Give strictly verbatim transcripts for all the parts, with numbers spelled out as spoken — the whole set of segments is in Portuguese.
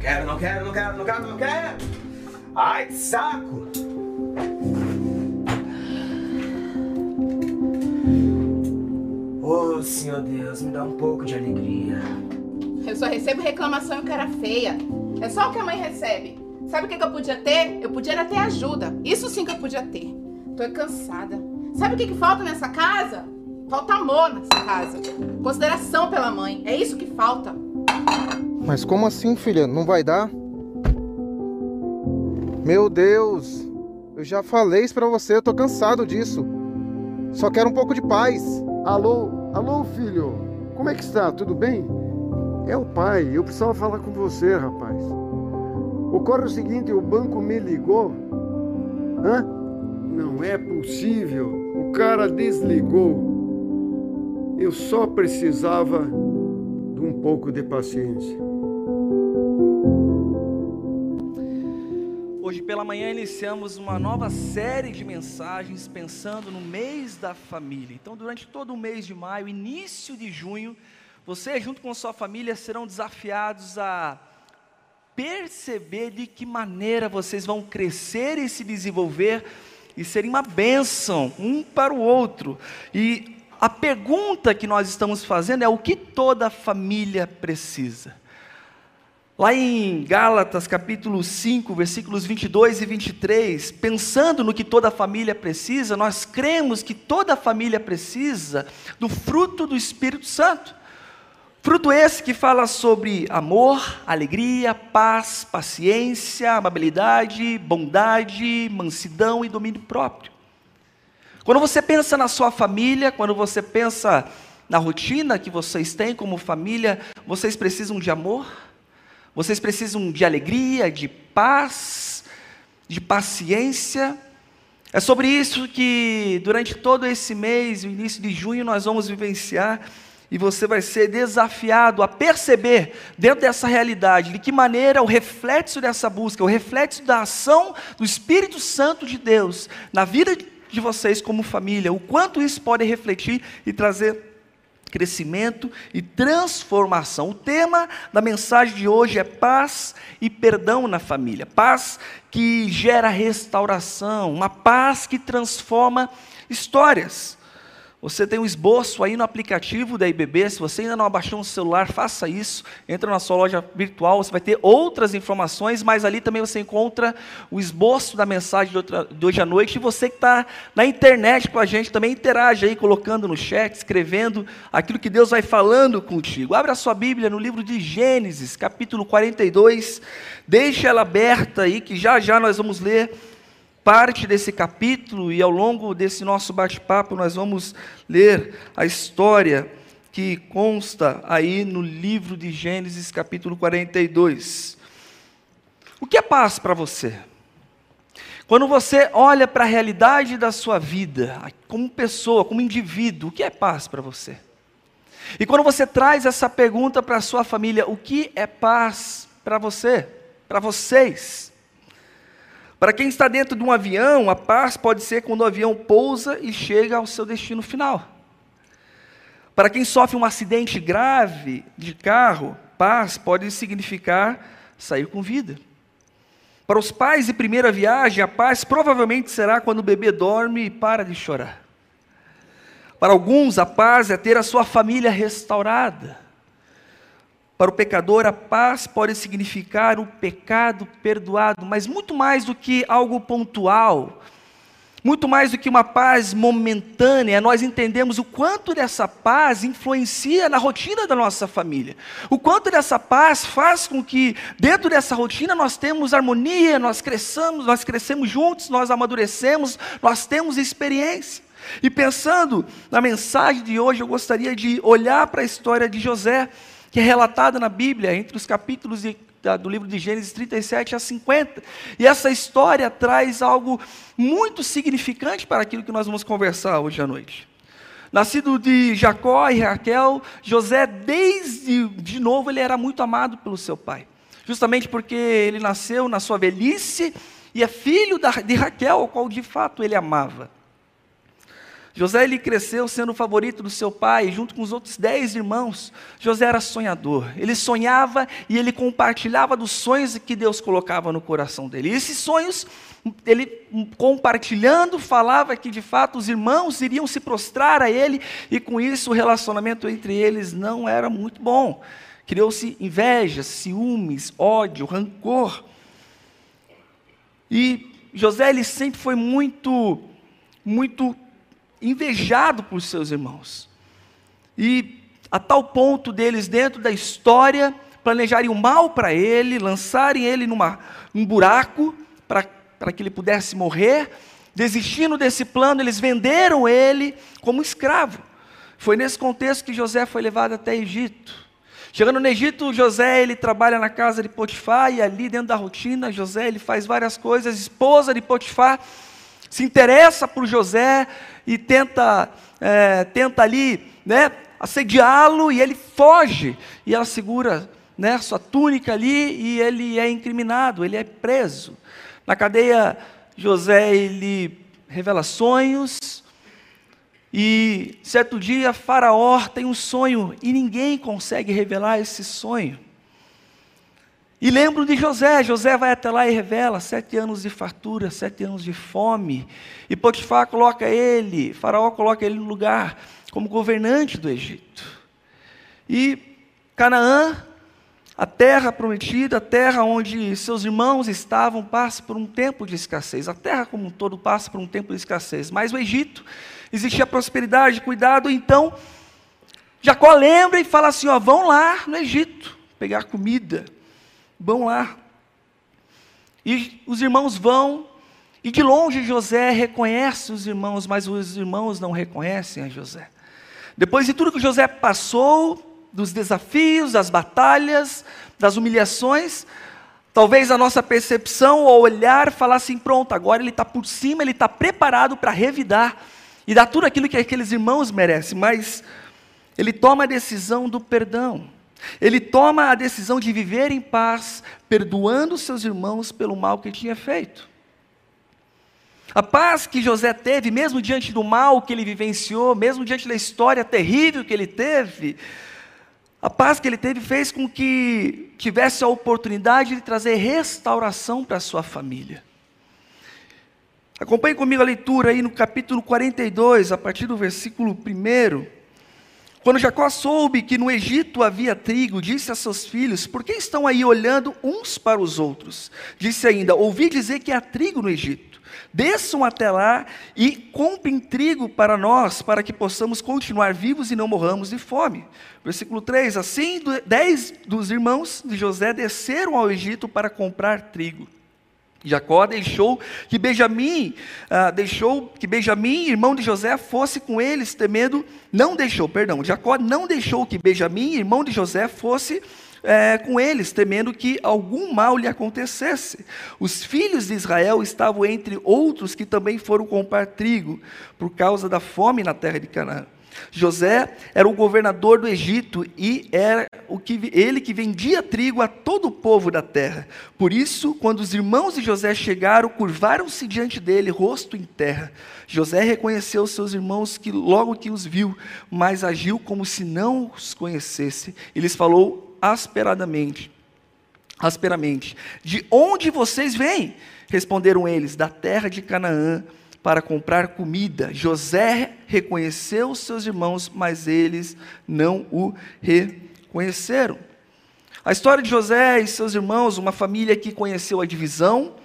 quero, não quero, não quero, não quero, não quero. Ai, que saco. Oh, Senhor Deus, me dá um pouco de alegria. Eu só recebo reclamação e cara feia. É só o que a mãe recebe. Sabe o que, que eu podia ter? Eu podia ter ajuda. Isso sim que eu podia ter. Tô cansada. Sabe o que, que falta nessa casa? Falta amor nessa casa. Consideração pela mãe. É isso que falta. Mas como assim, filha? Não vai dar? Meu Deus! Eu já falei isso pra você, eu tô cansado disso. Só quero um pouco de paz. Alô? Alô, filho? Como é que está? Tudo bem? É o pai, eu precisava falar com você, rapaz. Ocorre o seguinte, o banco me ligou. Hã? Não é possível. O cara desligou. Eu só precisava de um pouco de paciência. Hoje pela manhã iniciamos uma nova série de mensagens pensando no mês da família. Então, durante todo o mês de maio, início de junho, você junto com a sua família serão desafiados a perceber de que maneira vocês vão crescer e se desenvolver e serem uma bênção um para o outro. E a pergunta que nós estamos fazendo é o que toda família precisa. Lá em Gálatas capítulo cinco, versículos vinte e dois e vinte e três, pensando no que toda família precisa, nós cremos que toda família precisa do fruto do Espírito Santo. Fruto esse que fala sobre amor, alegria, paz, paciência, amabilidade, bondade, mansidão e domínio próprio. Quando você pensa na sua família, quando você pensa na rotina que vocês têm como família, vocês precisam de amor, vocês precisam de alegria, de paz, de paciência. É sobre isso que durante todo esse mês, o início de junho, nós vamos vivenciar. E você vai ser desafiado a perceber, dentro dessa realidade, de que maneira o reflexo dessa busca, o reflexo da ação do Espírito Santo de Deus na vida de vocês como família, o quanto isso pode refletir e trazer crescimento e transformação. O tema da mensagem de hoje é paz e perdão na família. Paz que gera restauração, uma paz que transforma histórias. Você tem um esboço aí no aplicativo da I B B, se você ainda não abaixou no celular, faça isso, entra na sua loja virtual, você vai ter outras informações, mas ali também você encontra o esboço da mensagem de, outra, de hoje à noite, e você que está na internet com a gente, também interage aí, colocando no chat, escrevendo aquilo que Deus vai falando contigo. Abra a sua Bíblia no livro de Gênesis, capítulo quarenta e dois, deixa ela aberta aí, que já já nós vamos ler parte desse capítulo, e ao longo desse nosso bate-papo nós vamos ler a história que consta aí no livro de Gênesis capítulo quarenta e dois. O que é paz para você? Quando você olha para a realidade da sua vida, como pessoa, como indivíduo, o que é paz para você? E quando você traz essa pergunta para a sua família, o que é paz para você, para vocês? Para quem está dentro de um avião, a paz pode ser quando o avião pousa e chega ao seu destino final. Para quem sofre um acidente grave de carro, paz pode significar sair com vida. Para os pais de primeira viagem, a paz provavelmente será quando o bebê dorme e para de chorar. Para alguns, a paz é ter a sua família restaurada. Para o pecador, a paz pode significar o pecado perdoado, mas muito mais do que algo pontual, muito mais do que uma paz momentânea, nós entendemos o quanto dessa paz influencia na rotina da nossa família, o quanto dessa paz faz com que dentro dessa rotina nós temos harmonia, nós cresçamos, nós crescemos juntos, nós amadurecemos, nós temos experiência. E pensando na mensagem de hoje, eu gostaria de olhar para a história de José, que é relatada na Bíblia, entre os capítulos de, da, do livro de Gênesis trinta e sete a cinquenta. E essa história traz algo muito significante para aquilo que nós vamos conversar hoje à noite. Nascido de Jacó e Raquel, José, desde de novo, ele era muito amado pelo seu pai. Justamente porque ele nasceu na sua velhice e é filho da, de Raquel, o qual de fato ele amava. José ele cresceu sendo o favorito do seu pai, junto com os outros dez irmãos. José era sonhador, ele sonhava e ele compartilhava dos sonhos que Deus colocava no coração dele. E esses sonhos, ele compartilhando, falava que de fato os irmãos iriam se prostrar a ele, e com isso o relacionamento entre eles não era muito bom. Criou-se inveja, ciúmes, ódio, rancor. E José ele sempre foi muito, muito invejado por seus irmãos, e a tal ponto deles dentro da história planejarem o mal para ele, lançarem ele numa, num buraco para que ele pudesse morrer. Desistindo desse plano, eles venderam ele como escravo. Foi nesse contexto que José foi levado até Egito. Chegando no Egito, José ele trabalha na casa de Potifar, e ali dentro da rotina, José ele faz várias coisas. A esposa de Potifar se interessa por José e tenta, é, tenta ali, né, assediá-lo, e ele foge, e ela segura, né, sua túnica ali, e ele é incriminado, ele é preso. Na cadeia, José ele revela sonhos, e certo dia Faraó tem um sonho, e ninguém consegue revelar esse sonho. E lembro de José, José vai até lá e revela, sete anos de fartura, sete anos de fome, e Potifar coloca ele, Faraó coloca ele no lugar, como governante do Egito. E Canaã, a terra prometida, a terra onde seus irmãos estavam, passa por um tempo de escassez, a terra como um todo passa por um tempo de escassez, mas o Egito, existia prosperidade, cuidado. Então, Jacó lembra e fala assim, ó, vão lá no Egito, pegar comida, vão lá. E os irmãos vão, e de longe José reconhece os irmãos, mas os irmãos não reconhecem a José. Depois de tudo que José passou, dos desafios, das batalhas, das humilhações, talvez a nossa percepção ao olhar falar assim, pronto, agora ele está por cima, ele está preparado para revidar e dar tudo aquilo que aqueles irmãos merecem, mas ele toma a decisão do perdão. Ele toma a decisão de viver em paz, perdoando seus irmãos pelo mal que tinha feito. A paz que José teve, mesmo diante do mal que ele vivenciou, mesmo diante da história terrível que ele teve, a paz que ele teve fez com que tivesse a oportunidade de trazer restauração para a sua família. Acompanhe comigo a leitura aí no capítulo quarenta e dois, a partir do versículo primeiro. Quando Jacó soube que no Egito havia trigo, disse a seus filhos, por que estão aí olhando uns para os outros? Disse ainda, ouvi dizer que há trigo no Egito. Desçam até lá e comprem trigo para nós, para que possamos continuar vivos e não morramos de fome. Versículo três, assim dez dos irmãos de José desceram ao Egito para comprar trigo. Jacó deixou que Benjamim, ah, deixou que Benjamim, irmão de José, fosse com eles, temendo, não deixou, perdão, Jacó não deixou que Benjamim, irmão de José, fosse é, com eles, temendo que algum mal lhe acontecesse. Os filhos de Israel estavam entre outros que também foram comprar trigo, por causa da fome na terra de Canaã. José era o governador do Egito e era o que, ele que vendia trigo a todo o povo da terra. Por isso, quando os irmãos de José chegaram, curvaram-se diante dele, rosto em terra. José reconheceu seus irmãos que logo que os viu, mas agiu como se não os conhecesse. E lhes falou asperadamente, asperamente, de onde vocês vêm? Responderam eles, da terra de Canaã, para comprar comida. José reconheceu seus irmãos, mas eles não o reconheceram. A história de José e seus irmãos, uma família que conheceu a divisão,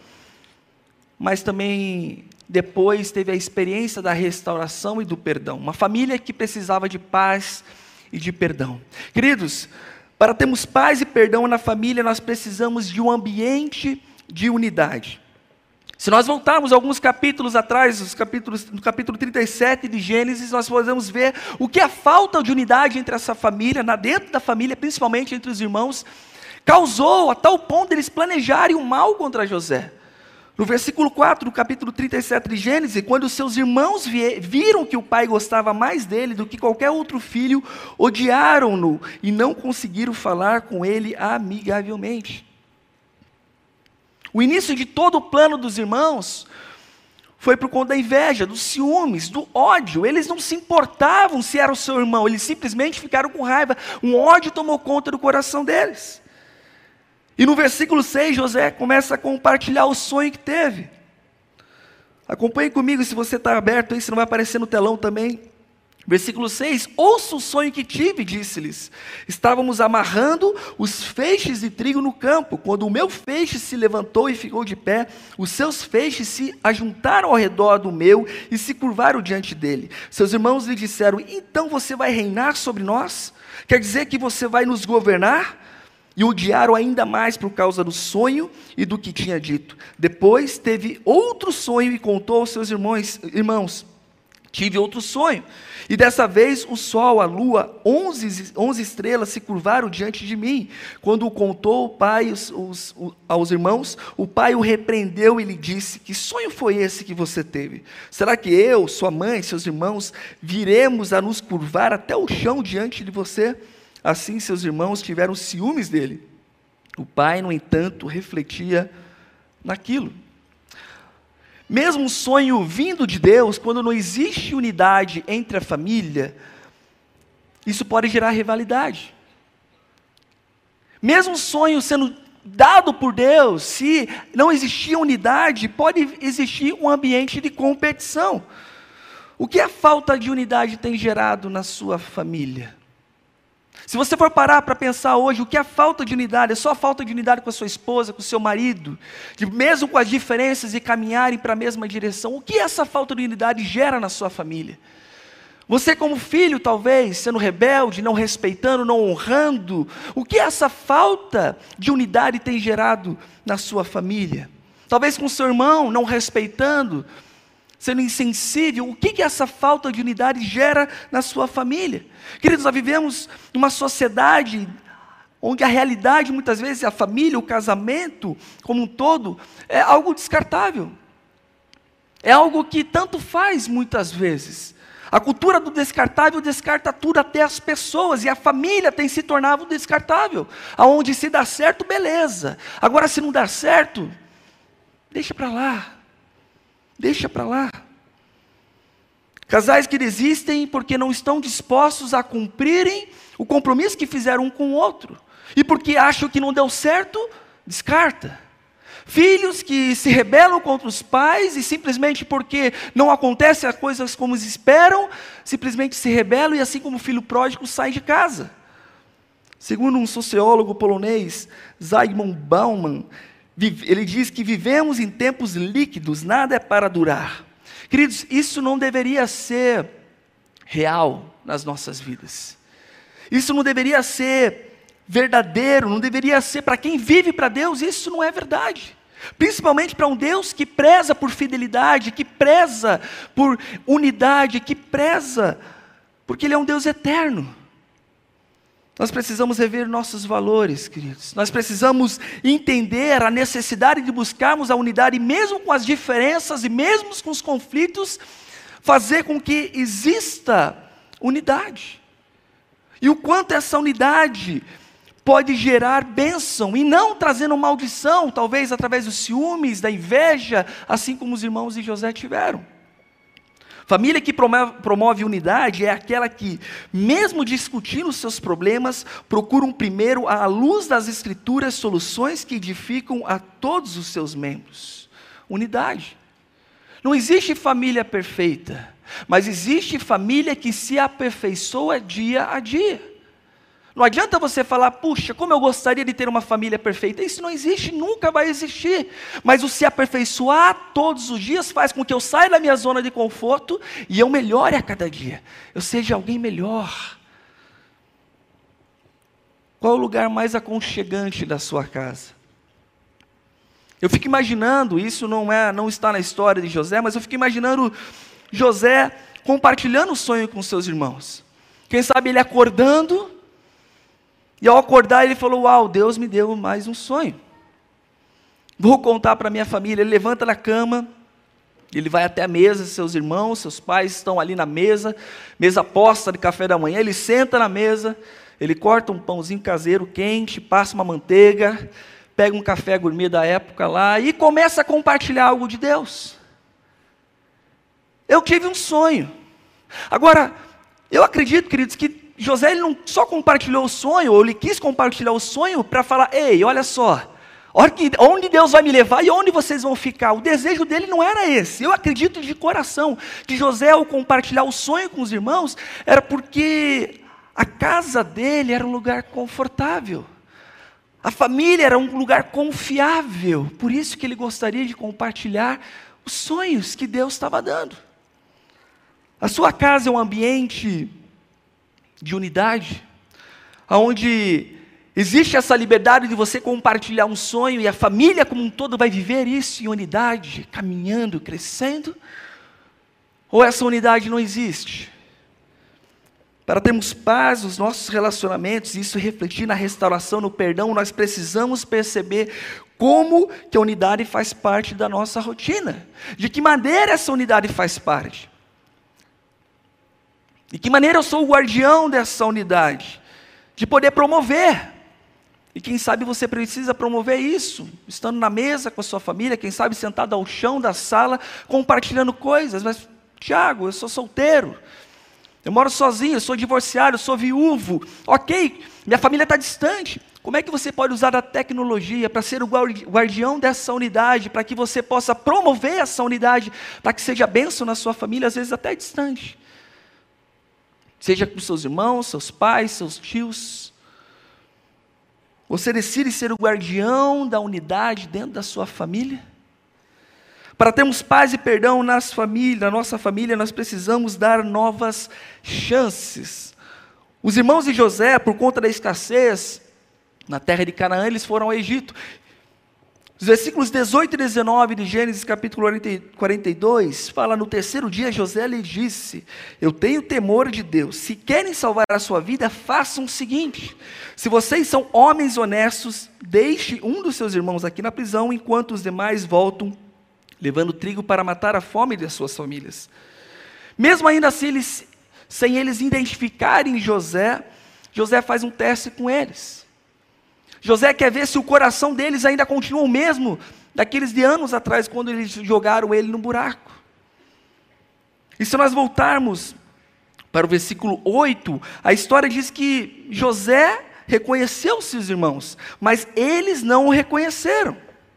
mas também depois teve a experiência da restauração e do perdão. Uma família que precisava de paz e de perdão. Queridos, para termos paz e perdão na família, nós precisamos de um ambiente de unidade. Se nós voltarmos alguns capítulos atrás, os capítulos, no capítulo trinta e sete de Gênesis, nós podemos ver o que a falta de unidade entre essa família, na dentro da família, principalmente entre os irmãos, causou a tal ponto deles planejarem o mal contra José. No versículo quatro do capítulo trinta e sete de Gênesis, quando seus irmãos viram que o pai gostava mais dele do que qualquer outro filho, odiaram-no e não conseguiram falar com ele amigavelmente. O início de todo o plano dos irmãos foi por conta da inveja, dos ciúmes, do ódio. Eles não se importavam se era o seu irmão, eles simplesmente ficaram com raiva. Um ódio tomou conta do coração deles. E no versículo seis, José começa a compartilhar o sonho que teve. Acompanhe comigo, se você está aberto aí, se não vai aparecer no telão também. Versículo seis, ouça o sonho que tive, disse-lhes. Estávamos amarrando os feixes de trigo no campo, quando o meu feixe se levantou e ficou de pé, os seus feixes se ajuntaram ao redor do meu e se curvaram diante dele. Seus irmãos lhe disseram, então você vai reinar sobre nós? Quer dizer que você vai nos governar? E odiaram ainda mais por causa do sonho e do que tinha dito. Depois teve outro sonho e contou aos seus irmãos, irmãos, tive outro sonho. E dessa vez o sol, a lua, onze, onze estrelas se curvaram diante de mim. Quando o contou o pai os, os, os, aos irmãos, o pai o repreendeu e lhe disse, que sonho foi esse que você teve? Será que eu, sua mãe, seus irmãos, viremos a nos curvar até o chão diante de você? Assim seus irmãos tiveram ciúmes dele. O pai, no entanto, refletia naquilo. Mesmo um sonho vindo de Deus, quando não existe unidade entre a família, isso pode gerar rivalidade. Mesmo um sonho sendo dado por Deus, se não existir unidade, pode existir um ambiente de competição. O que a falta de unidade tem gerado na sua família? Se você for parar para pensar hoje, o que é a falta de unidade? É só a falta de unidade com a sua esposa, com o seu marido, de mesmo com as diferenças e caminharem para a mesma direção. O que essa falta de unidade gera na sua família? Você como filho, talvez, sendo rebelde, não respeitando, não honrando, o que essa falta de unidade tem gerado na sua família? Talvez com seu irmão, não respeitando, sendo insensível, o que, que essa falta de unidade gera na sua família? Queridos, nós vivemos numa sociedade onde a realidade, muitas vezes, a família, o casamento, como um todo, é algo descartável. É algo que tanto faz, muitas vezes. A cultura do descartável descarta tudo, até as pessoas, e a família tem se tornado descartável. Aonde se dá certo, beleza. Agora, se não dá certo, deixa para lá. Deixa para lá. Casais que desistem porque não estão dispostos a cumprirem o compromisso que fizeram um com o outro. E porque acham que não deu certo, descarta. Filhos que se rebelam contra os pais e simplesmente porque não acontecem as coisas como eles esperam, simplesmente se rebelam e assim como o filho pródigo sai de casa. Segundo um sociólogo polonês, Zygmunt Bauman, ele diz que vivemos em tempos líquidos, nada é para durar. Queridos, isso não deveria ser real nas nossas vidas. Isso não deveria ser verdadeiro, não deveria ser para quem vive para Deus, isso não é verdade. Principalmente para um Deus que preza por fidelidade, que preza por unidade, que preza, porque Ele é um Deus eterno. Nós precisamos rever nossos valores, queridos. Nós precisamos entender a necessidade de buscarmos a unidade, mesmo com as diferenças e mesmo com os conflitos, fazer com que exista unidade. E o quanto essa unidade pode gerar bênção e não trazendo maldição, talvez através dos ciúmes, da inveja, assim como os irmãos de José tiveram. Família que promove, promove unidade é aquela que, mesmo discutindo seus problemas, procuram primeiro, à luz das Escrituras, soluções que edificam a todos os seus membros. Unidade. Não existe família perfeita, mas existe família que se aperfeiçoa dia a dia. Não adianta você falar, puxa, como eu gostaria de ter uma família perfeita. Isso não existe, nunca vai existir. Mas o se aperfeiçoar todos os dias faz com que eu saia da minha zona de conforto e eu melhore a cada dia. Eu seja alguém melhor. Qual é o lugar mais aconchegante da sua casa? Eu fico imaginando, isso não, é, não está na história de José, mas eu fico imaginando José compartilhando o sonho com seus irmãos. Quem sabe ele acordando, e ao acordar ele falou, uau, Deus me deu mais um sonho. Vou contar para a minha família. Ele levanta da cama, ele vai até a mesa, seus irmãos, seus pais estão ali na mesa, mesa posta de café da manhã, ele senta na mesa, ele corta um pãozinho caseiro quente, passa uma manteiga, pega um café gourmet da época lá e começa a compartilhar algo de Deus. eu tive um sonho. Agora, eu acredito, queridos, que José ele não só compartilhou o sonho, ou ele quis compartilhar o sonho para falar, ei, olha só, onde Deus vai me levar e onde vocês vão ficar. O desejo dele não era esse. Eu acredito de coração que José, ao compartilhar o sonho com os irmãos, era porque a casa dele era um lugar confortável. A família era um lugar confiável. Por isso que ele gostaria de compartilhar os sonhos que Deus estava dando. A sua casa é um ambiente de unidade, onde existe essa liberdade de você compartilhar um sonho e a família como um todo vai viver isso em unidade, caminhando, crescendo? Ou essa unidade não existe? Para termos paz nos nossos relacionamentos, isso refletir na restauração, no perdão, nós precisamos perceber como que a unidade faz parte da nossa rotina. De que maneira essa unidade faz parte? De que maneira eu sou o guardião dessa unidade? De poder promover. E quem sabe você precisa promover isso, estando na mesa com a sua família, quem sabe sentado ao chão da sala, compartilhando coisas. Mas, Tiago, eu sou solteiro, eu moro sozinho, eu sou divorciado, eu sou viúvo. Ok, minha família está distante. Como é que você pode usar a tecnologia para ser o guardião dessa unidade, para que você possa promover essa unidade, para que seja bênção na sua família, às vezes até distante? Seja com seus irmãos, seus pais, seus tios. Você decide ser o guardião da unidade dentro da sua família? Para termos paz e perdão nas famílias, na nossa família, nós precisamos dar novas chances. Os irmãos de José, por conta da escassez, na terra de Canaã, eles foram ao Egito. Os versículos dezoito e dezenove de Gênesis capítulo quarenta e dois, fala, no terceiro dia José lhe disse, eu tenho temor de Deus, se querem salvar a sua vida, façam o seguinte, se vocês são homens honestos, deixe um dos seus irmãos aqui na prisão, enquanto os demais voltam, levando trigo para matar a fome das suas famílias. Mesmo ainda assim, eles, sem eles identificarem José, José faz um teste com eles. José quer ver se o coração deles ainda continua o mesmo daqueles de anos atrás, quando eles jogaram ele no buraco. E se nós voltarmos para o versículo oito, a história diz que José reconheceu seus irmãos, mas eles não o reconheceram.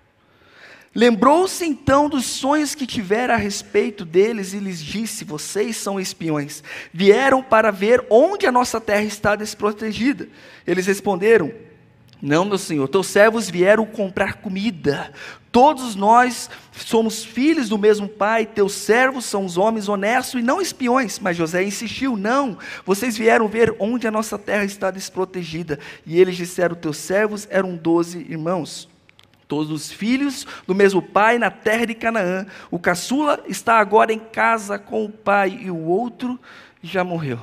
Lembrou-se então dos sonhos que tivera a respeito deles e lhes disse, vocês são espiões, vieram para ver onde a nossa terra está desprotegida. Eles responderam, não, meu senhor, teus servos vieram comprar comida. Todos nós somos filhos do mesmo pai, teus servos são os homens honestos e não espiões. Mas José insistiu, não, vocês vieram ver onde a nossa terra está desprotegida. E eles disseram, teus servos eram doze irmãos, todos os filhos do mesmo pai na terra de Canaã. O caçula está agora em casa com o pai e o outro já morreu.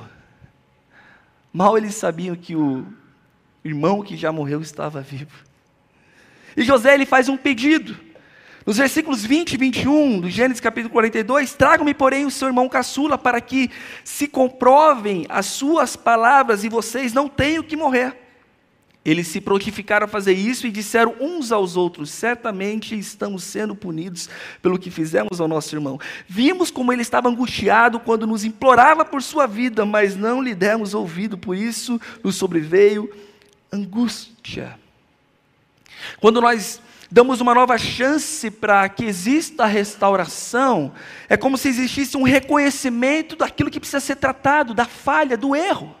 Mal eles sabiam que o irmão que já morreu estava vivo. E José ele faz um pedido. Nos versículos vinte e vinte e um do Gênesis capítulo quarenta e dois, tragam-me porém o seu irmão caçula para que se comprovem as suas palavras e vocês não tenham que morrer. Eles se prontificaram a fazer isso e disseram uns aos outros, certamente estamos sendo punidos pelo que fizemos ao nosso irmão. Vimos como ele estava angustiado quando nos implorava por sua vida, mas não lhe demos ouvido, por isso nos sobreveio angústia. Quando nós damos uma nova chance para que exista a restauração, é como se existisse um reconhecimento daquilo que precisa ser tratado, da falha, do erro.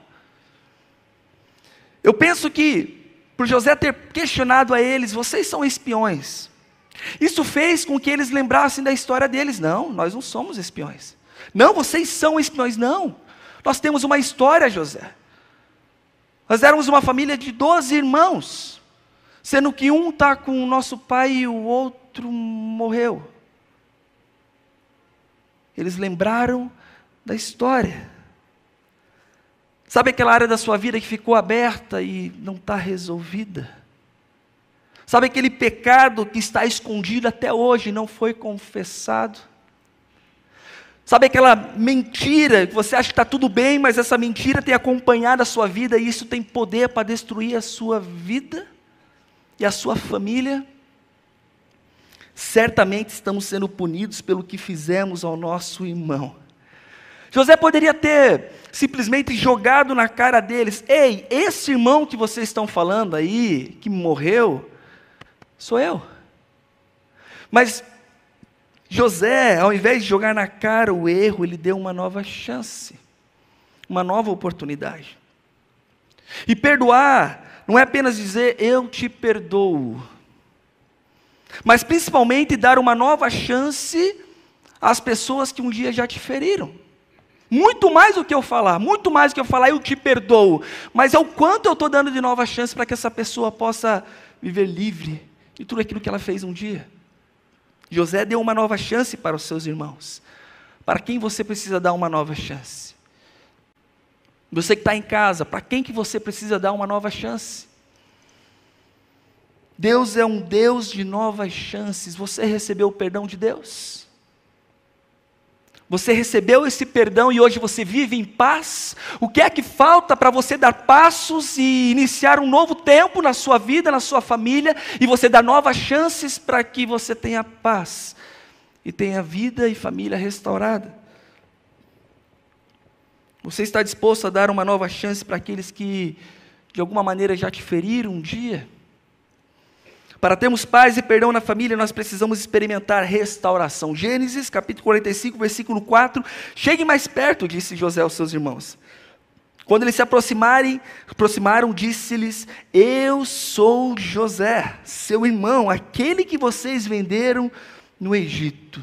Eu penso que, por José ter questionado a eles, vocês são espiões, isso fez com que eles lembrassem da história deles. Não, nós não somos espiões. Não, vocês são espiões. Não, nós temos uma história, José. Nós éramos uma família de doze irmãos, sendo que um está com o nosso pai e o outro morreu. Eles lembraram da história. Sabe aquela área da sua vida que ficou aberta e não está resolvida? Sabe aquele pecado que está escondido até hoje e não foi confessado? Sabe aquela mentira que você acha que está tudo bem, mas essa mentira tem acompanhado a sua vida e isso tem poder para destruir a sua vida e a sua família? Certamente estamos sendo punidos pelo que fizemos ao nosso irmão. José poderia ter simplesmente jogado na cara deles: ei, esse irmão que vocês estão falando aí, que morreu, sou eu. Mas José, ao invés de jogar na cara o erro, ele deu uma nova chance, uma nova oportunidade. E perdoar não é apenas dizer eu te perdoo, mas principalmente dar uma nova chance às pessoas que um dia já te feriram. Muito mais do que eu falar, muito mais do que eu falar eu te perdoo, mas é o quanto eu estou dando de nova chance para que essa pessoa possa viver livre de tudo aquilo que ela fez um dia. José deu uma nova chance para os seus irmãos. Para quem você precisa dar uma nova chance? Você que está em casa, para quem que você precisa dar uma nova chance? Deus é um Deus de novas chances. Você recebeu o perdão de Deus? Você recebeu esse perdão e hoje você vive em paz? O que é que falta para você dar passos e iniciar um novo tempo na sua vida, na sua família, e você dar novas chances para que você tenha paz e tenha vida e família restaurada? Você está disposto a dar uma nova chance para aqueles que de alguma maneira já te feriram um dia? Para termos paz e perdão na família, nós precisamos experimentar restauração. Gênesis, capítulo quarenta e cinco, versículo quatro. Cheguem mais perto, disse José aos seus irmãos. Quando eles se aproximarem, aproximaram, disse-lhes: eu sou José, seu irmão, aquele que vocês venderam no Egito.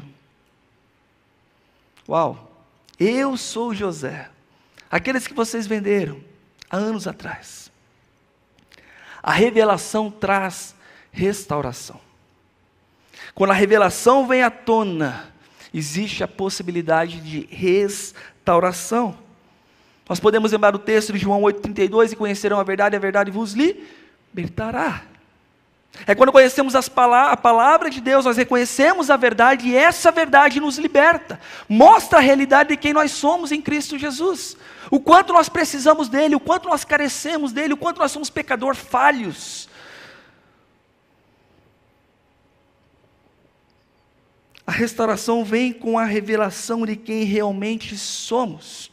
Uau! Eu sou José, aqueles que vocês venderam há anos atrás. A revelação traz restauração. Quando a revelação vem à tona, existe a possibilidade de restauração. Nós podemos lembrar do texto de João oito, trinta e dois, e conhecerão a verdade, a verdade vos libertará. É quando conhecemos as pala- a palavra de Deus, nós reconhecemos a verdade, e essa verdade nos liberta, mostra a realidade de quem nós somos em Cristo Jesus, o quanto nós precisamos dele, o quanto nós carecemos dele, o quanto nós somos pecadores falhos. A restauração vem com a revelação de quem realmente somos.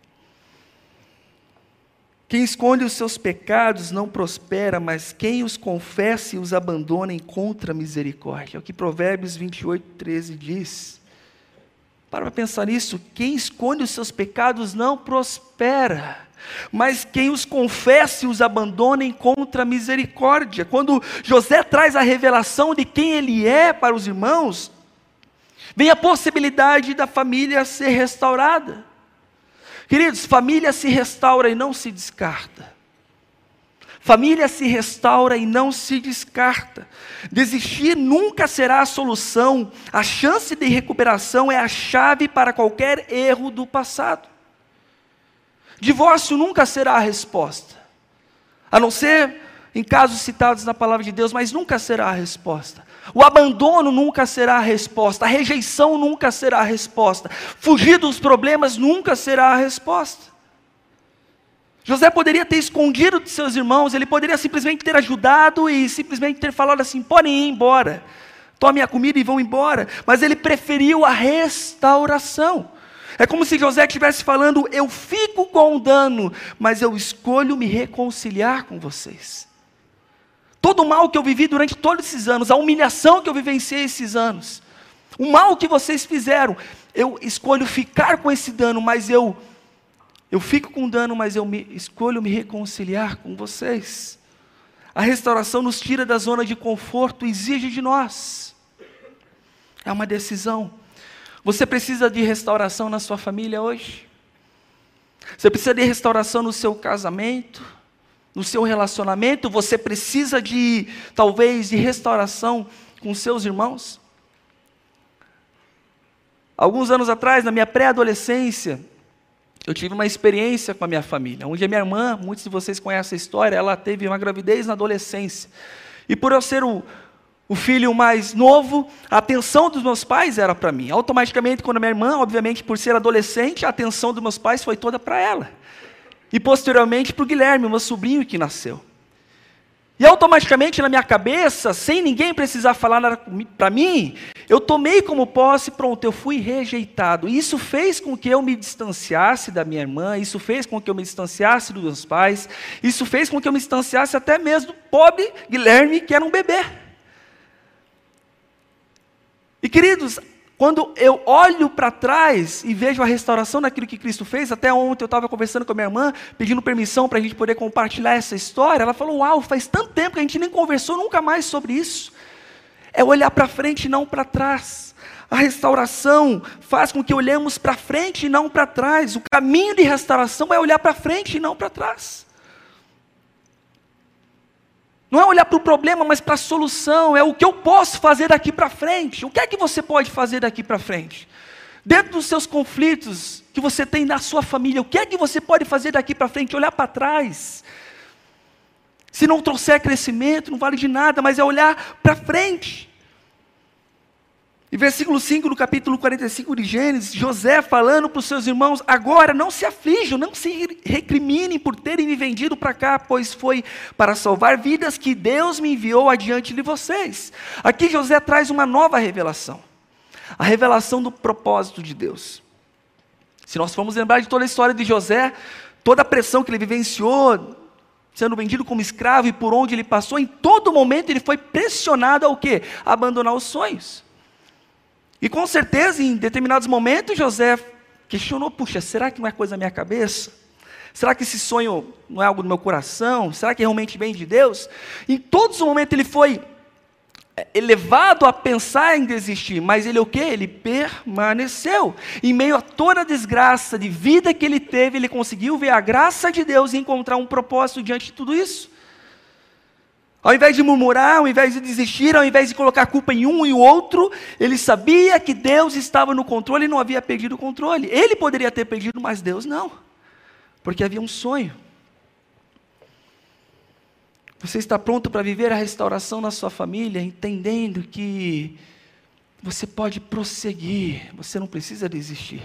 Quem esconde os seus pecados não prospera, mas quem os confessa e os abandona encontra misericórdia. É o que Provérbios vinte e oito, treze diz. Para para pensar nisso. Quem esconde os seus pecados não prospera, mas quem os confessa e os abandona encontra misericórdia. Quando José traz a revelação de quem ele é para os irmãos, vem a possibilidade da família ser restaurada. Queridos, família se restaura e não se descarta. Família se restaura e não se descarta. Desistir nunca será a solução. A chance de recuperação é a chave para qualquer erro do passado. Divórcio nunca será a resposta, a não ser em casos citados na palavra de Deus, mas nunca será a resposta. O abandono nunca será a resposta, a rejeição nunca será a resposta, fugir dos problemas nunca será a resposta. José poderia ter escondido de seus irmãos, ele poderia simplesmente ter ajudado e simplesmente ter falado assim: podem ir embora, tomem a comida e vão embora, mas ele preferiu a restauração. É como se José estivesse falando: eu fico com o dano, mas eu escolho me reconciliar com vocês. Todo o mal que eu vivi durante todos esses anos, a humilhação que eu vivenciei esses anos, o mal que vocês fizeram, eu escolho ficar com esse dano, mas eu, eu fico com o dano, mas eu me, escolho me reconciliar com vocês. A restauração nos tira da zona de conforto, exige de nós. É uma decisão. Você precisa de restauração na sua família hoje? Você precisa de restauração no seu casamento? No seu relacionamento? Você precisa de, talvez, de restauração com seus irmãos? Alguns anos atrás, na minha pré-adolescência, eu tive uma experiência com a minha família, onde a minha irmã, muitos de vocês conhecem a história, ela teve uma gravidez na adolescência. E por eu ser o, o filho mais novo, a atenção dos meus pais era para mim. Automaticamente, quando a minha irmã, obviamente, por ser adolescente, a atenção dos meus pais foi toda para ela. E posteriormente para o Guilherme, meu sobrinho que nasceu. E automaticamente na minha cabeça, sem ninguém precisar falar nada para mim, eu tomei como posse, pronto, eu fui rejeitado. E isso fez com que eu me distanciasse da minha irmã, isso fez com que eu me distanciasse dos meus pais, isso fez com que eu me distanciasse até mesmo do pobre Guilherme, que era um bebê. E queridos, quando eu olho para trás e vejo a restauração daquilo que Cristo fez, até ontem eu estava conversando com a minha irmã, pedindo permissão para a gente poder compartilhar essa história, ela falou, uau, faz tanto tempo que a gente nem conversou nunca mais sobre isso. É olhar para frente e não para trás. A restauração faz com que olhemos para frente e não para trás. O caminho de restauração é olhar para frente e não para trás. Não é olhar para o problema, mas para a solução. É o que eu posso fazer daqui para frente. O que é que você pode fazer daqui para frente? Dentro dos seus conflitos que você tem na sua família, o que é que você pode fazer daqui para frente? Olhar para trás. Se não trouxer crescimento, não vale de nada, mas é olhar para frente. E versículo cinco do capítulo quarenta e cinco de Gênesis, José falando para os seus irmãos, agora não se aflijam, não se recriminem por terem me vendido para cá, pois foi para salvar vidas que Deus me enviou adiante de vocês. Aqui José traz uma nova revelação, a revelação do propósito de Deus. Se nós formos lembrar de toda a história de José, toda a pressão que ele vivenciou, sendo vendido como escravo e por onde ele passou, em todo momento ele foi pressionado ao quê? A abandonar os sonhos. E com certeza, em determinados momentos, José questionou, puxa, será que não é coisa da minha cabeça? Será que esse sonho não é algo do meu coração? Será que realmente vem de Deus? Em todos os momentos ele foi elevado a pensar em desistir, mas ele o quê? Ele permaneceu. Em meio a toda a desgraça de vida que ele teve, ele conseguiu ver a graça de Deus e encontrar um propósito diante de tudo isso. Ao invés de murmurar, ao invés de desistir, ao invés de colocar a culpa em um e o outro, ele sabia que Deus estava no controle e não havia perdido o controle. Ele poderia ter perdido, mas Deus não, porque havia um sonho. Você está pronto para viver a restauração na sua família, entendendo que você pode prosseguir, você não precisa desistir.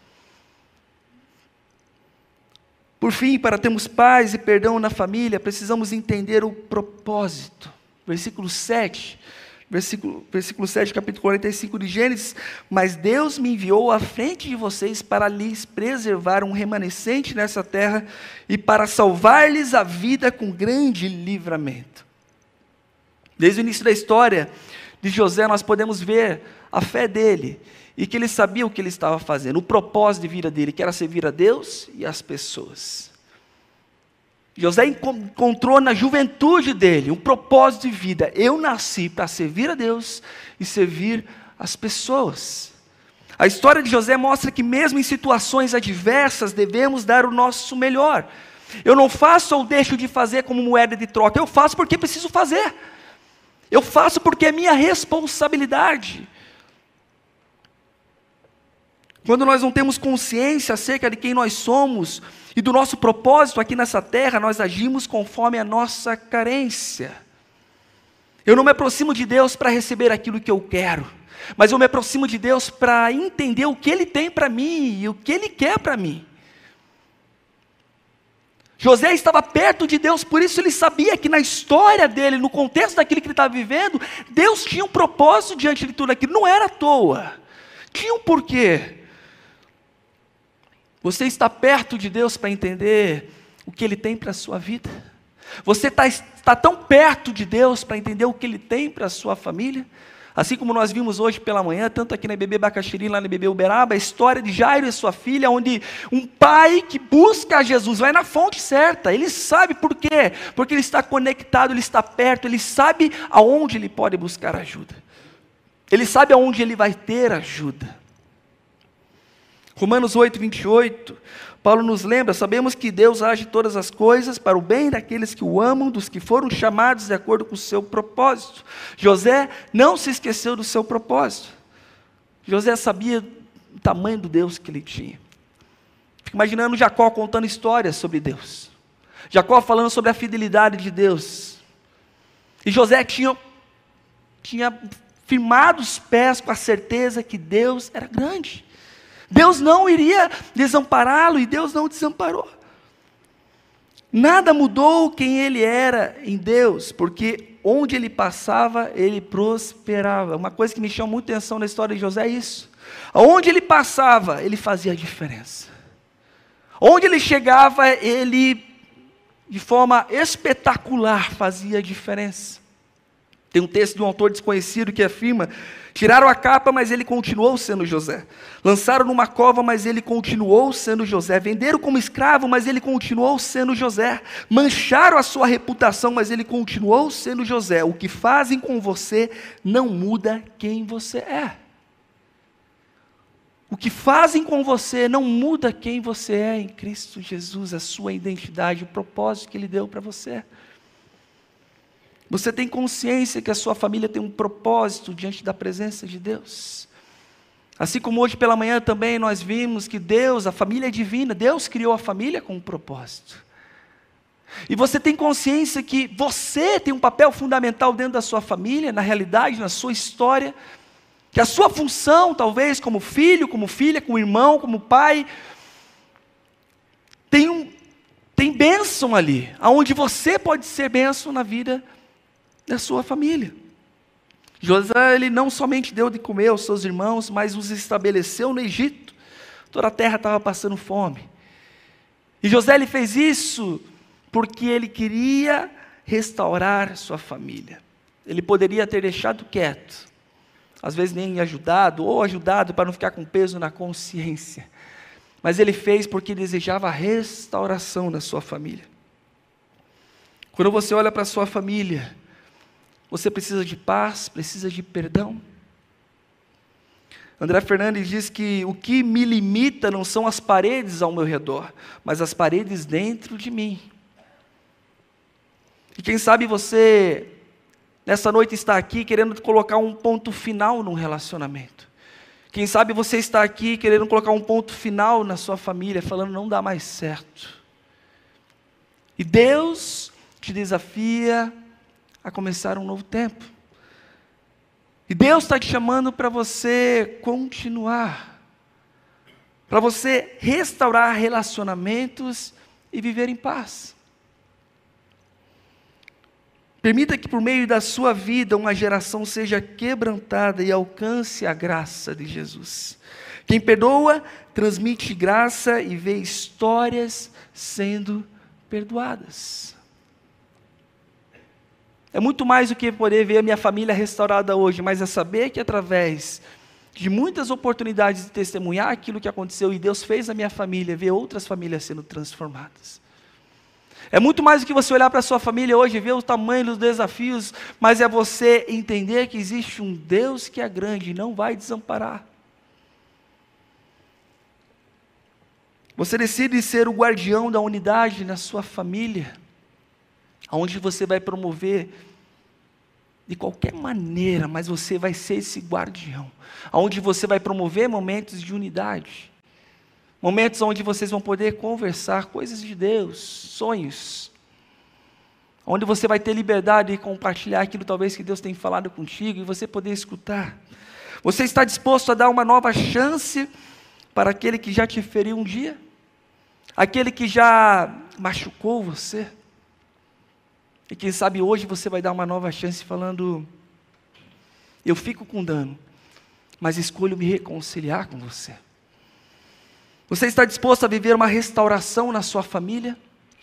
Por fim, para termos paz e perdão na família, precisamos entender o propósito. Versículo sete, versículo, versículo sete, capítulo quarenta e cinco de Gênesis, mas Deus me enviou à frente de vocês para lhes preservar um remanescente nessa terra e para salvar-lhes a vida com grande livramento. Desde o início da história de José, nós podemos ver a fé dele, e que ele sabia o que ele estava fazendo, o propósito de vida dele, que era servir a Deus e as pessoas. José encontrou na juventude dele um propósito de vida. Eu nasci para servir a Deus e servir as pessoas. A história de José mostra que mesmo em situações adversas, devemos dar o nosso melhor. Eu não faço ou deixo de fazer como moeda de troca, eu faço porque preciso fazer. Eu faço porque é minha responsabilidade. Quando nós não temos consciência acerca de quem nós somos e do nosso propósito aqui nessa terra, nós agimos conforme a nossa carência. Eu não me aproximo de Deus para receber aquilo que eu quero, mas eu me aproximo de Deus para entender o que Ele tem para mim e o que Ele quer para mim. José estava perto de Deus, por isso ele sabia que na história dele, no contexto daquilo que ele estava vivendo, Deus tinha um propósito diante de tudo aquilo, não era à toa, tinha um porquê. Você está perto de Deus para entender o que Ele tem para a sua vida? Você está, está tão perto de Deus para entender o que Ele tem para a sua família? Assim como nós vimos hoje pela manhã, tanto aqui na I B B Bacaxiri, lá na I B B Uberaba, a história de Jairo e sua filha, onde um pai que busca a Jesus, vai na fonte certa, ele sabe por quê, porque ele está conectado, ele está perto, ele sabe aonde ele pode buscar ajuda, ele sabe aonde ele vai ter ajuda. Romanos oito, vinte e oito, Paulo nos lembra, sabemos que Deus age todas as coisas para o bem daqueles que o amam, dos que foram chamados de acordo com o seu propósito. José não se esqueceu do seu propósito. José sabia o tamanho do Deus que ele tinha. Fico imaginando Jacó contando histórias sobre Deus. Jacó falando sobre a fidelidade de Deus. E José tinha, tinha firmado os pés com a certeza que Deus era grande. Deus não iria desampará-lo e Deus não desamparou. Nada mudou quem ele era em Deus, porque onde ele passava, ele prosperava. Uma coisa que me chama muita atenção na história de José é isso. Onde ele passava, ele fazia a diferença. Onde ele chegava, ele, de forma espetacular, fazia a diferença. Tem um texto de um autor desconhecido que afirma: tiraram a capa, mas ele continuou sendo José. Lançaram numa cova, mas ele continuou sendo José. Venderam como escravo, mas ele continuou sendo José. Mancharam a sua reputação, mas ele continuou sendo José. O que fazem com você não muda quem você é. O que fazem com você não muda quem você é em Cristo Jesus, a sua identidade, o propósito que Ele deu para você. Você tem consciência que a sua família tem um propósito diante da presença de Deus. Assim como hoje pela manhã também nós vimos que Deus, a família é divina, Deus criou a família com um propósito. E você tem consciência que você tem um papel fundamental dentro da sua família, na realidade, na sua história, que a sua função, talvez, como filho, como filha, como irmão, como pai, tem, um, tem bênção ali, onde você pode ser bênção na vida da sua família. José, ele não somente deu de comer aos seus irmãos, mas os estabeleceu no Egito. Toda a terra estava passando fome. E José, ele fez isso porque ele queria restaurar sua família. Ele poderia ter deixado quieto, às vezes nem ajudado, ou ajudado para não ficar com peso na consciência. Mas ele fez porque desejava a restauração na sua família. Quando você olha para a sua família, você precisa de paz, precisa de perdão. André Fernandes diz que o que me limita não são as paredes ao meu redor, mas as paredes dentro de mim. E quem sabe você, nessa noite, está aqui querendo colocar um ponto final num relacionamento. Quem sabe você está aqui querendo colocar um ponto final na sua família, falando não dá mais certo. E Deus te desafia a começar um novo tempo. E Deus está te chamando para você continuar, para você restaurar relacionamentos e viver em paz. Permita que por meio da sua vida uma geração seja quebrantada e alcance a graça de Jesus. Quem perdoa, transmite graça e vê histórias sendo perdoadas. É muito mais do que poder ver a minha família restaurada hoje, mas é saber que através de muitas oportunidades de testemunhar aquilo que aconteceu e Deus fez na minha família, ver outras famílias sendo transformadas. É muito mais do que você olhar para a sua família hoje e ver o tamanho dos desafios, mas é você entender que existe um Deus que é grande e não vai desamparar. Você decide ser o guardião da unidade na sua família, onde você vai promover de qualquer maneira, mas você vai ser esse guardião, onde você vai promover momentos de unidade, momentos onde vocês vão poder conversar coisas de Deus, sonhos, onde você vai ter liberdade de compartilhar aquilo talvez que Deus tem falado contigo e você poder escutar. Você está disposto a dar uma nova chance para aquele que já te feriu um dia? Aquele que já machucou você? E quem sabe hoje você vai dar uma nova chance falando, eu fico com dano, mas escolho me reconciliar com você. Você está disposto a viver uma restauração na sua família?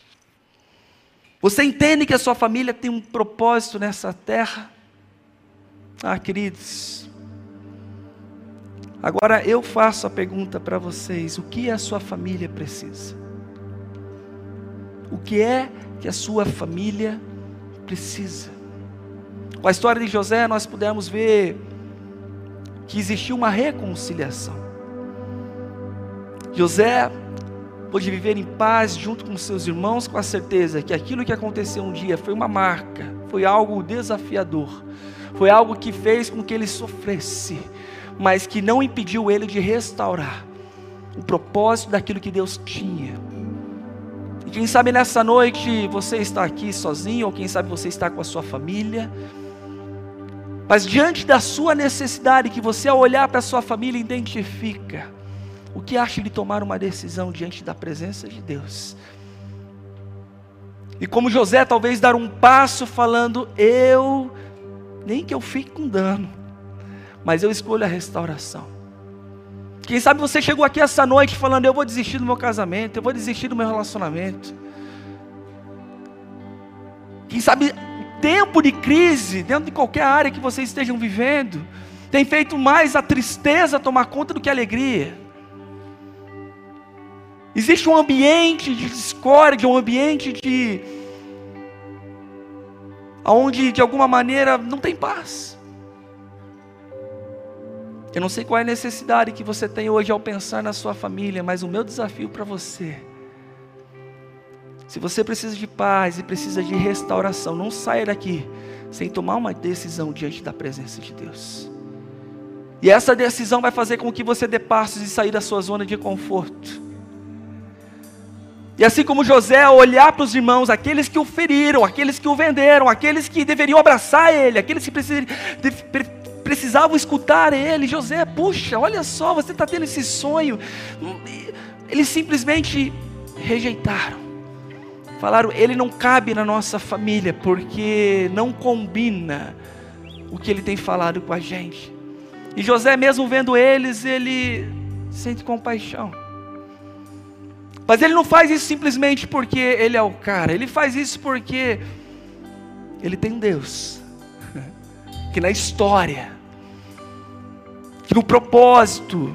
Você entende que a sua família tem um propósito nessa terra? Ah, queridos, agora eu faço a pergunta para vocês, o que a sua família precisa? O que é que a sua família precisa? Com a história de José, nós pudemos ver que existiu uma reconciliação. José pôde viver em paz junto com seus irmãos, com a certeza que aquilo que aconteceu um dia foi uma marca, foi algo desafiador, foi algo que fez com que ele sofresse, mas que não impediu ele de restaurar o propósito daquilo que Deus tinha. E quem sabe nessa noite você está aqui sozinho, ou quem sabe você está com a sua família, mas diante da sua necessidade, que você ao olhar para a sua família identifica, o que acha de tomar uma decisão diante da presença de Deus? E como José, talvez dar um passo falando, eu, nem que eu fique com dano, mas eu escolho a restauração. Quem sabe você chegou aqui essa noite falando, eu vou desistir do meu casamento, eu vou desistir do meu relacionamento. Quem sabe tempo de crise, dentro de qualquer área que vocês estejam vivendo, tem feito mais a tristeza tomar conta do que a alegria. Existe um ambiente de discórdia, um ambiente de onde de alguma maneira não tem paz. Eu não sei qual é a necessidade que você tem hoje ao pensar na sua família, mas o meu desafio para você, se você precisa de paz e precisa de restauração, não saia daqui sem tomar uma decisão diante da presença de Deus. E essa decisão vai fazer com que você dê passos e sair da sua zona de conforto. E assim como José, olhar para os irmãos, aqueles que o feriram, aqueles que o venderam, aqueles que deveriam abraçar ele, aqueles que precis, de, pre, precisavam escutar ele, José, puxa, olha só, você está tendo esse sonho. Eles simplesmente rejeitaram. Falaram, ele não cabe na nossa família, porque não combina o que ele tem falado com a gente. E José, mesmo vendo eles, ele sente compaixão. Mas ele não faz isso simplesmente porque ele é o cara. Ele faz isso porque ele tem um Deus que na história, que no propósito,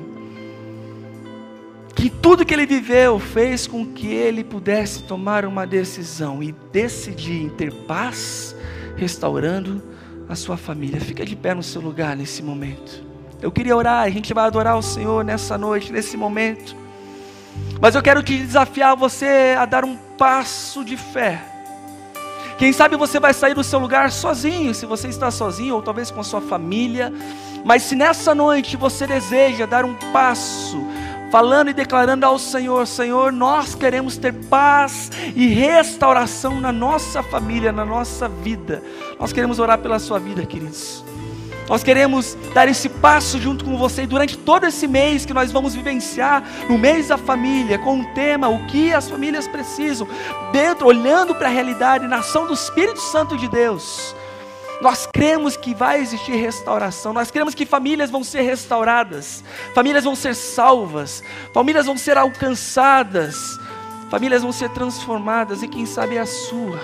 que tudo que ele viveu fez com que ele pudesse tomar uma decisão e decidir em ter paz, restaurando a sua família. Fica de pé no seu lugar nesse momento. Eu queria orar, a gente vai adorar o Senhor nessa noite, nesse momento. Mas eu quero te desafiar você a dar um passo de fé. Quem sabe você vai sair do seu lugar sozinho, se você está sozinho, ou talvez com a sua família. Mas se nessa noite você deseja dar um passo, falando e declarando ao Senhor, Senhor, nós queremos ter paz e restauração na nossa família, na nossa vida. Nós queremos orar pela sua vida, queridos. Nós queremos dar esse passo junto com você, e durante todo esse mês que nós vamos vivenciar, no mês da família, com o tema, o que as famílias precisam, dentro, olhando para a realidade, na ação do Espírito Santo de Deus, nós cremos que vai existir restauração, nós cremos que famílias vão ser restauradas, famílias vão ser salvas, famílias vão ser alcançadas, famílias vão ser transformadas, e quem sabe é a sua.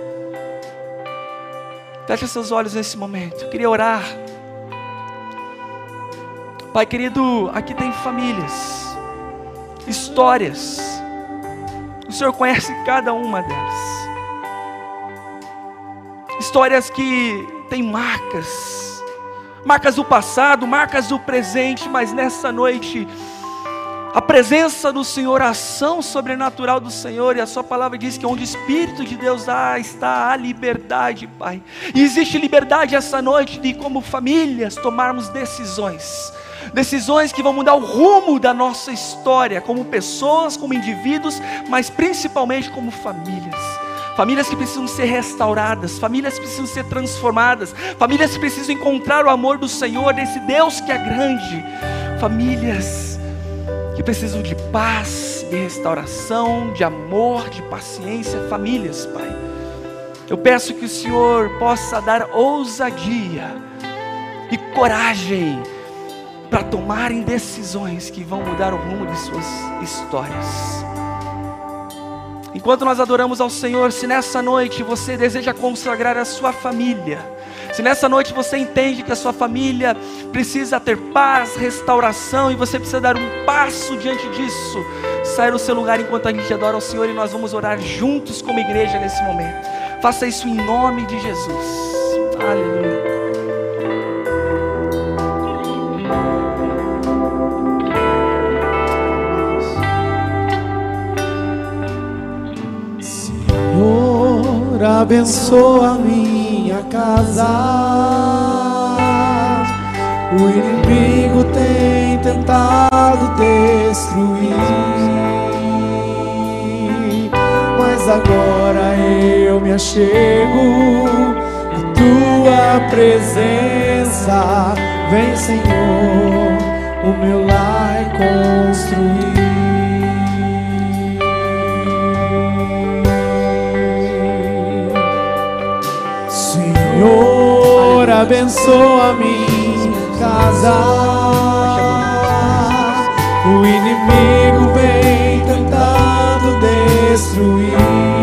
Feche seus olhos nesse momento, eu queria orar. Pai querido, aqui tem famílias, histórias, o Senhor conhece cada uma delas, histórias que têm marcas, marcas do passado, marcas do presente, mas nessa noite, a presença do Senhor, a ação sobrenatural do Senhor, e a sua palavra diz que onde o Espírito de Deus há, está a liberdade, Pai. E existe liberdade essa noite de, como famílias, tomarmos decisões, decisões que vão mudar o rumo da nossa história, como pessoas, como indivíduos, mas principalmente como famílias. Famílias que precisam ser restauradas, famílias que precisam ser transformadas, famílias que precisam encontrar o amor do Senhor, desse Deus que é grande, famílias que precisam de paz, de restauração, de amor, de paciência, famílias, Pai. Eu peço que o Senhor possa dar ousadia e coragem para tomarem decisões que vão mudar o rumo de suas histórias. Enquanto nós adoramos ao Senhor, se nessa noite você deseja consagrar a sua família, se nessa noite você entende que a sua família precisa ter paz, restauração, e você precisa dar um passo diante disso, saia do seu lugar enquanto a gente adora ao Senhor, e nós vamos orar juntos como igreja nesse momento. Faça isso em nome de Jesus. Aleluia. Senhor, abençoa minha casa. O inimigo tem tentado destruir, mas agora eu me achego na tua presença. Vem, Senhor, o meu lar construir. abençoa minha casa. O inimigo vem tentando destruir,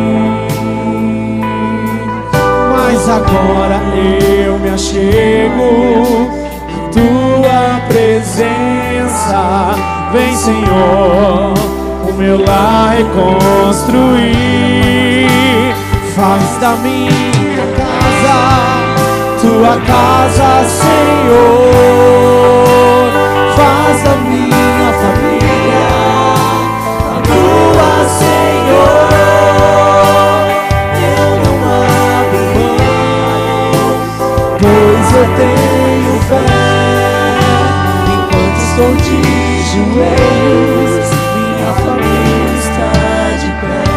mas agora eu me achego na tua presença. Vem, Senhor, o meu lar reconstruir. Faz da minha casa tua casa, Senhor. Faz da minha família a tua, Senhor. Eu não abro mão, pois eu tenho fé. Enquanto estou de joelhos, minha família está de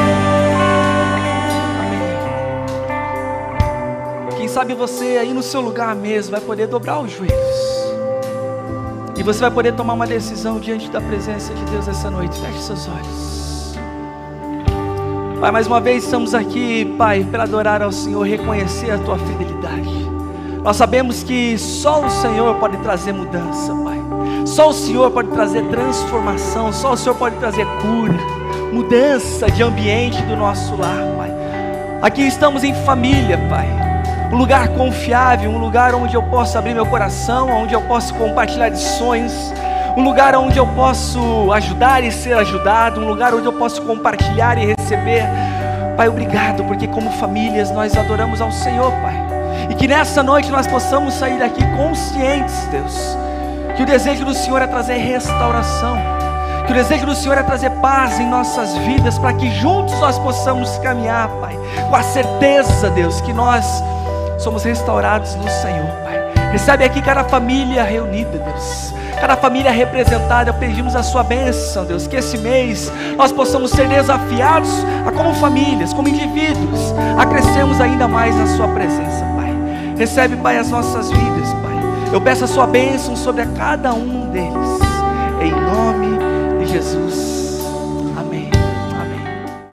pé. Quem sabe você aí no seu lugar mesmo vai poder dobrar os joelhos. E você vai poder tomar uma decisão diante da presença de Deus essa noite. Feche seus olhos. Pai, mais uma vez estamos aqui, Pai, para adorar ao Senhor, reconhecer a Tua fidelidade. Nós sabemos que só o Senhor pode trazer mudança, Pai. Só o Senhor pode trazer transformação. Só o Senhor pode trazer cura, mudança de ambiente do nosso lar, Pai. Aqui estamos em família, Pai. Um lugar confiável, um lugar onde eu posso abrir meu coração, onde eu posso compartilhar de sonhos, um lugar onde eu posso ajudar e ser ajudado, um lugar onde eu posso compartilhar e receber. Pai, obrigado, porque como famílias nós adoramos ao Senhor, Pai. E que nessa noite nós possamos sair daqui conscientes, Deus, que o desejo do Senhor é trazer restauração, que o desejo do Senhor é trazer paz em nossas vidas, para que juntos nós possamos caminhar, Pai, com a certeza, Deus, que nós somos restaurados no Senhor, Pai. Recebe aqui cada família reunida, Deus, cada família representada. Pedimos a sua bênção, Deus, que esse mês nós possamos ser desafiados a, como famílias, como indivíduos, a crescermos ainda mais na sua presença, Pai. Recebe, Pai, as nossas vidas, Pai. Eu peço a sua bênção sobre a cada um deles, em nome de Jesus.